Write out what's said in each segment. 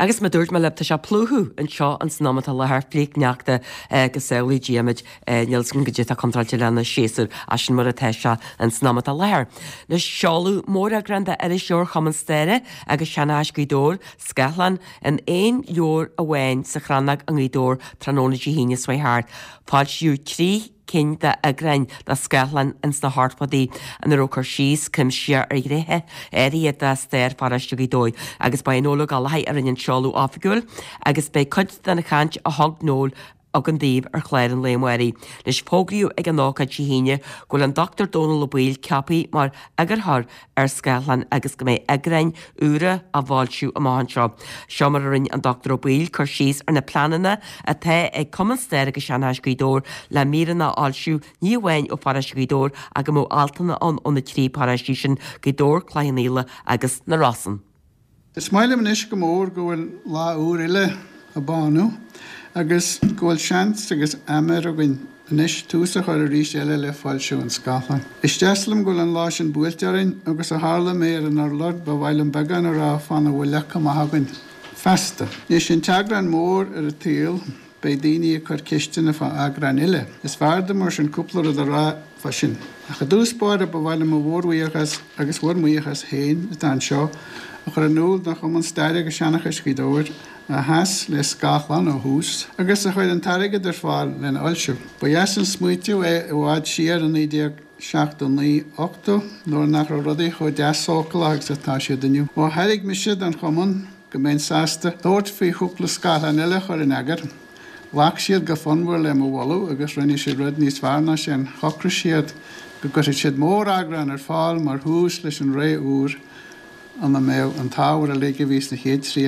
Agus me dúirt me lepta se plúthú an seo an snámat a lethir flic neachta go saolaí díimiid nílscin go dtí a contrailte lena séasúr a sin mar a teise an snámat a lethir. Na seáú mór a granda ar is seoir chaman stéire agus seanáis go dór Scotland an éon leor a bhhain sa chrannag an gdór trónadí híine swaithart. Fáil siú trí cin de a grein na Scotland ins na hartpadaí an róchar síos cym siar ar gréthe éiad de stéir faraiste dóid agus ba nóla galhaid ar an seáú áfigúil agus be chud den na chant a thug nóil ag an daobh ar chléir an léimhaí. Leis pógraíú ag an nácad síhíine goil an Dr. Donald O'Boyle ceapaí mar agarthar ar Scotland agus go méid agrein úra a bháilsiú a máhanseo. Seo mar rinn an Dr. O'Boyle chur síos ar na planana a the ag cuman stéir agus seanáis dór le míranna áilsiú ní bhhain ó farais dór a go mó altainna an na trí paraisí sin dór chláinéile agus na Rossan. Is maile man is go mór go bhfuil lá úr ile a bánú. Agus ghfuil seans agus amar a gin inis túsa chuir a rís eile le fáilsiú an Scotland. Is deaslam ghfuil an lá sin builtearin agus a hála méar an ar lord ba bhhail an began a rá fanna bhfuil lecha a hagann festa. Is sin teagran mór ar a tíal be daoine a chur cisteanna fa agran ile. Is fearda mar sin cúplar a rá fa sin. A cha dúspáir a ba bhhail am bhórmhaíochas agus bhórmhaíochas héin an seo a chur an núl nach chum an staire agus seanachas dóir a has le Scotland ó hús, agus a chuid an tarigad ar fáil len ailsiú. Ba dheas an smuitiú bháid siar an 1978 nóair nach rudaí chuid deasócail agus atá siad aniu. Ó heilig mi siad an chuman go mbeidh sásta dúirt faoi chúpla Scotland eile chuir an agar. Bhac siad go fonmhar le mhallú agus rinne siad rud níos fearna sin chocra siad go gur siad mór agran ar fáil mar hús leis an ré úr an mé an táhar a léige vís na héad trí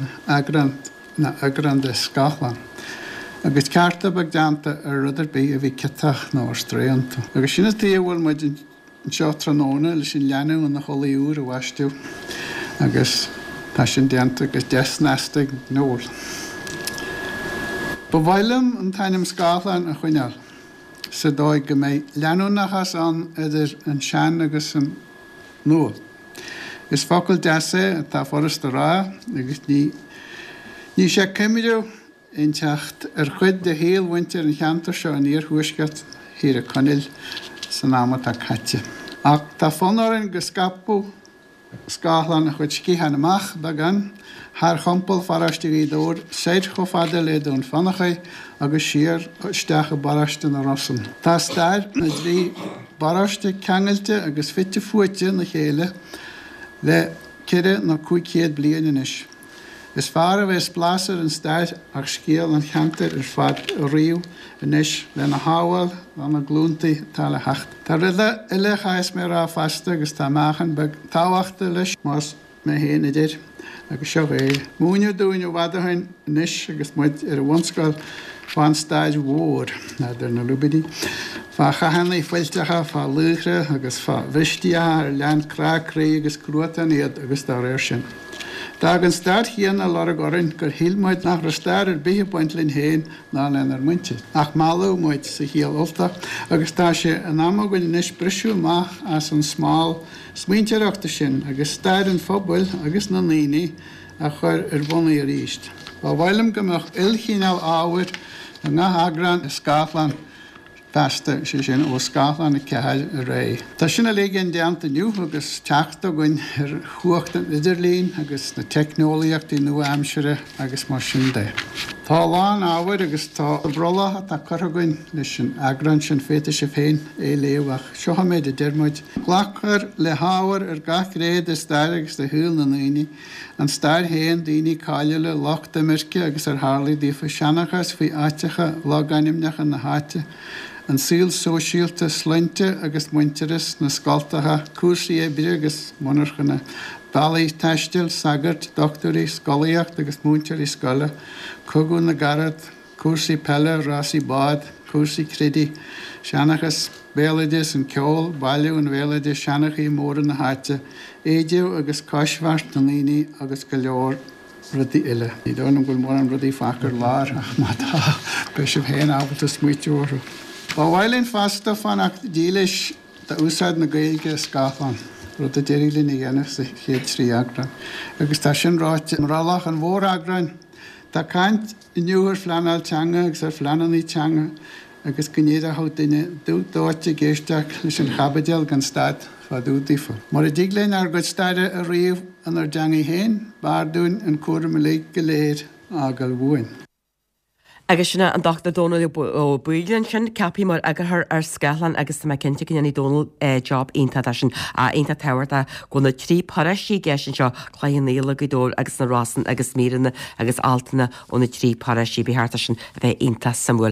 agran de Scotland. Agus carta bag deanta ar rudidir bí a bhí citach nó stréanta. Agus sinna tíhfuil muid an seo tróna leis sin leanú an na cholaí úr a bhaistú agus tá sin deanta agus desneasta nóir. Ba bhailim an tainim Scotland a chuineal sa dóid go méid leanúnachas an idir an sean agus an nóil. Is focail deasa tá forras de rá agus ní sé cimidirú in techt ar chuid de héal winter an cheantar seo an íor thuisceart hir a conil san námat a caite. Ach tá fonarin go scapú Scotland a chuid scíhan amach dagan haar chompel faraiste dór séid go fada le dún fannacha agus siar steach a baraiste na Rossan. Tá stair na drí baraiste ceangalte agus fitte fuite na chéile le cire na 500 bliain inis. Is fear a bheits blasar an staid ach scéal an cheantar ar fad riú inis le na hábhail an na glúntaí tá le hecht. Tá rida ile chais mé rá fasta agus tá máchan bag táhachta leis más mé héana idir agus seo é. Múniú dúinú bhadahain inis agus muid ar a bhanscail fan staid mhór nadidir na lubidí. Fá chahannaí foiiltecha fá luchre agus fá bhistíthe ar lean crácraí agus cruatan iad agus dá réir sin. Tá an staid chéan a lar gorin gur hílmuid nach ra stair ar bíthe point linn héin ná len ar muinte. Ach máú muid sa chéal olta agus tá sé an amagain inis brisú amach as an smáil smuinteachta sin agus staid an fphobal agus na naoine a chur ar bhunaí a ríist. Ba bhailim gomach ilchinál áhair a na agran i Scotland festa sé sin ó Scotland a cehail a ré. Tá sinna léigin deanta nniu agus teachta goin ar chuachta idirlín agus na technoliaachtaí nua amsere agus mar sin dé. Tá lán áhair agus tá brolathe tá chuthagain leis sin agran sin féta sé féin léomhach. Seo méid a deirmuid. Glachar le háhar ar gach réad is stair agus de thuúil na naoine an stair héan daoine cáile le lochta mirce agus ar hálaí dífa seanachas faoi áitecha láganimneach an na háte. An síl sóisialta slinte agus muinteras na scoltatha cuasaí ébre agus monarchanna bailí teistil, sagart, doctorí, scolaíocht agus múntear i scola, cogú na garad, cuasaí pelle, rásaí bád, cuasaí cridi, seanachas béalaides an ceol, bailú an bhéalaide seanachaí mór na háte, éideú agus cáismhart na naoine agus go leor rudí ile. Ní dónam ghfuil mór an rudí fachar lár ach má tá beis héin ábalta smuitiúrú. Ba bhhailín fasta fanach dílis de úsáid na Gaeilge Scotland. rud a déirilín i ghéanamh sa chéad trí agrain. Agus tá sin ráit marrálach an mhór agrain, tá caint inniuhar fleanal teanga agus ar fleananí teanga agus gnéad a há duine dúdáte géisteach leis an chabadéal gan stad fadú dífa. Mar a dígléin ar go staide a riomh an ar deangaí héin, bardún an cuara me le go léir agal bhuain. Agus sinna an dachta Donald ó buileann sin ceapí mar agarth ar scalan agus tá cinnte cinnaí Donald job aonanta sin a aonanta tehairta gona trí parasí geisin seo chléonnéla go dóir agus na rásan agus míranna agus altainna óna trí parasí bíthirta sin a bheith aonanta samúil.